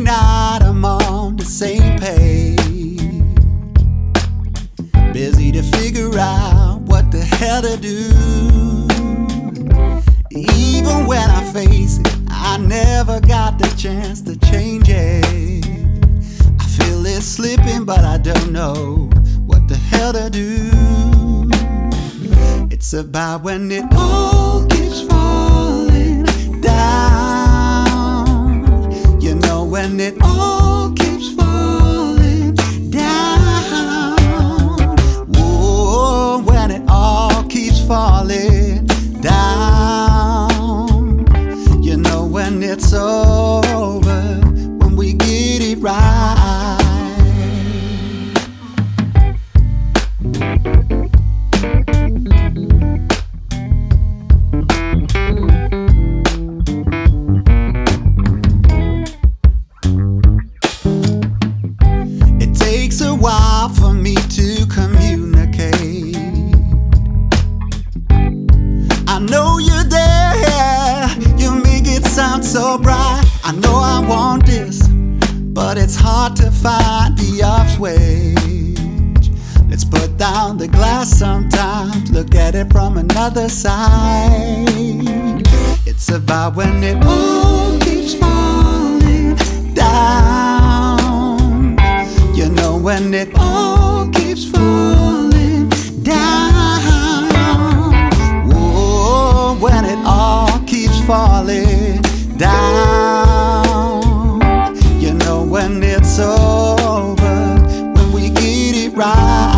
night I'm on the same page, busy to figure out what the hell to do. Even when I face it, I never got the chance to change it. I feel it slipping, but I don't know what the hell to do. It's about when it all keeps falling down. You know, when it all keeps falling down. Whoa, when it all keeps falling down. You know, when it's over, when we get it right. It takes a while for me to communicate. I know you're there, you make it sound so bright. I know I want this, but it's hard to find the off switch. Let's put down the glass sometimes, look at it from another side. It's about when it all keeps falling down. You know, when it all keeps falling down. Whoa, when it all keeps falling down. You know, when it's over, when we get it right.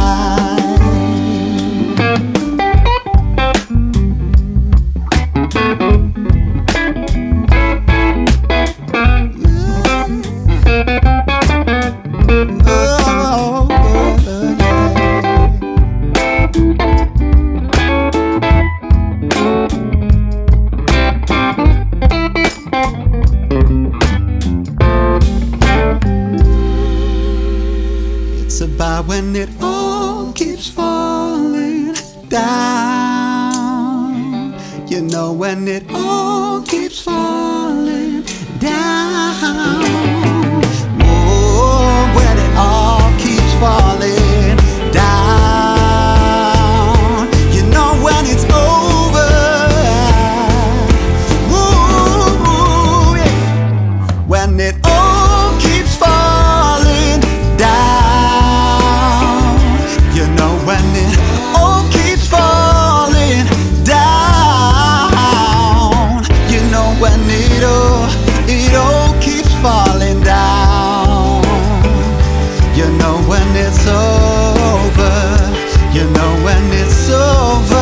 It's about when it all keeps falling down. You know, when it all keeps falling down. Whoa, when it all keeps falling down. You know, when it's over. Woo, yeah. When it all keeps falling down. You know, when it all keeps falling down. You know, when it all keeps falling down. You know, when it's over. You know, when it's over.